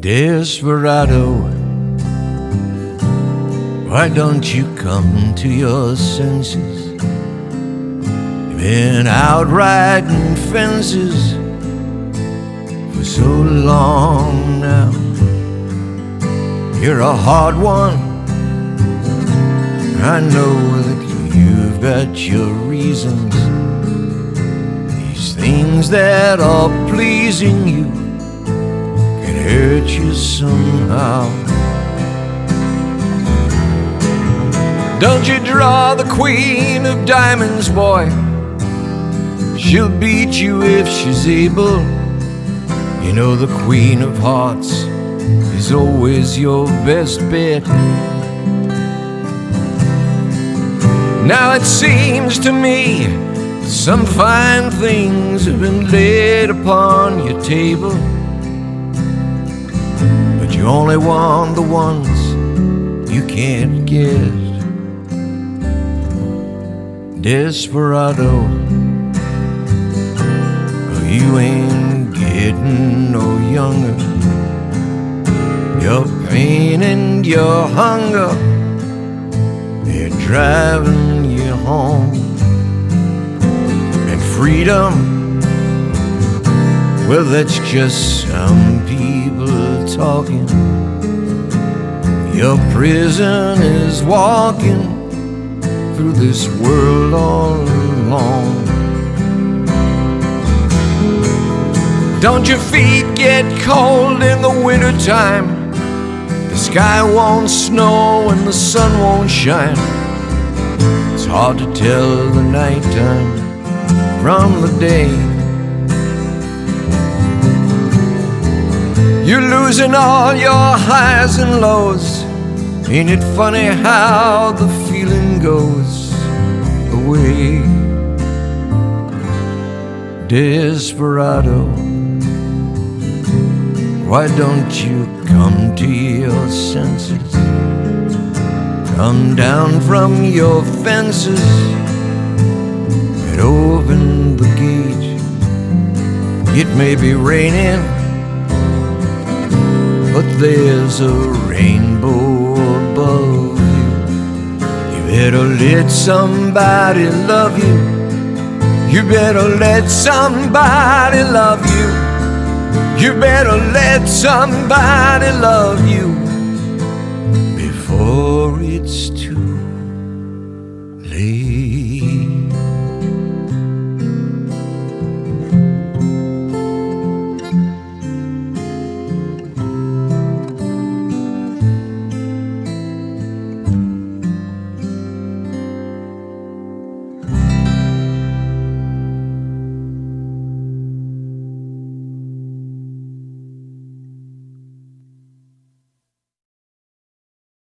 Desperado, why don't you come to your senses? You've been out riding fences for so long now. You're a hard one, I know that you've got your reasons. These things that are pleasing you can hurt you somehow. Don't you draw the queen of diamonds, boy. She'll beat you if she's able. You know the queen of hearts is always your best bet. Now it seems to me some fine things have been laid upon your table, but you only want the ones you can't get. Desperado, you ain't getting no younger. Your pain and your hunger, they're driving you home. And freedom, well, that's just some people talking. Your prison is walking through this world all alone. Don't your feet get cold in the wintertime? The sky won't snow and the sun won't shine. It's hard to tell the nighttime from the day. You're losing all your highs and lows. Ain't it funny how the feeling goes away? Desperado, why don't you come to your senses? Come down from your fences and open the gate. It may be raining, but there's a rainbow above you. You better let somebody love you. You better let somebody love you. You better let somebody love you before it's too